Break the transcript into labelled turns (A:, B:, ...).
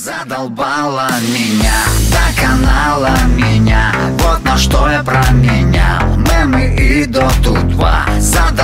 A: Задолбала меня, доконала меня. Вот на что я променял мемы и доту 2.